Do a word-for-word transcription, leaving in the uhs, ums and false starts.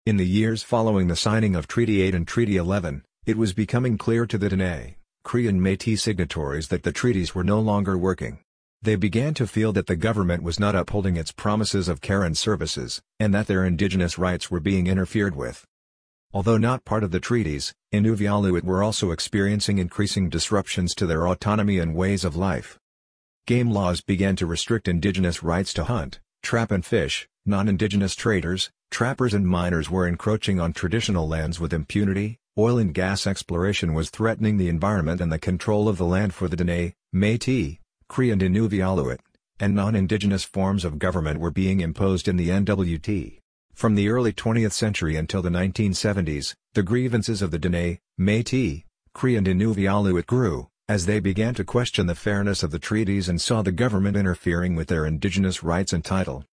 In the years following the signing of Treaty eight and Treaty eleven, it was becoming clear to the Dene, Cree and Métis signatories that the treaties were no longer working. They began to feel that the government was not upholding its promises of care and services, and that their indigenous rights were being interfered with. Although not part of the treaties, Inuvialuit were also experiencing increasing disruptions to their autonomy and ways of life. Game laws began to restrict indigenous rights to hunt, trap and fish. Non-indigenous traders, trappers and miners were encroaching on traditional lands with impunity. Oil and gas exploration was threatening the environment and the control of the land for the Dene, Métis, Cree and Inuvialuit, and non-indigenous forms of government were being imposed in the N W T. From the early twentieth century until the nineteen seventies, the grievances of the Dene, Métis, Cree and Inuvialuit grew, as they began to question the fairness of the treaties and saw the government interfering with their indigenous rights and title.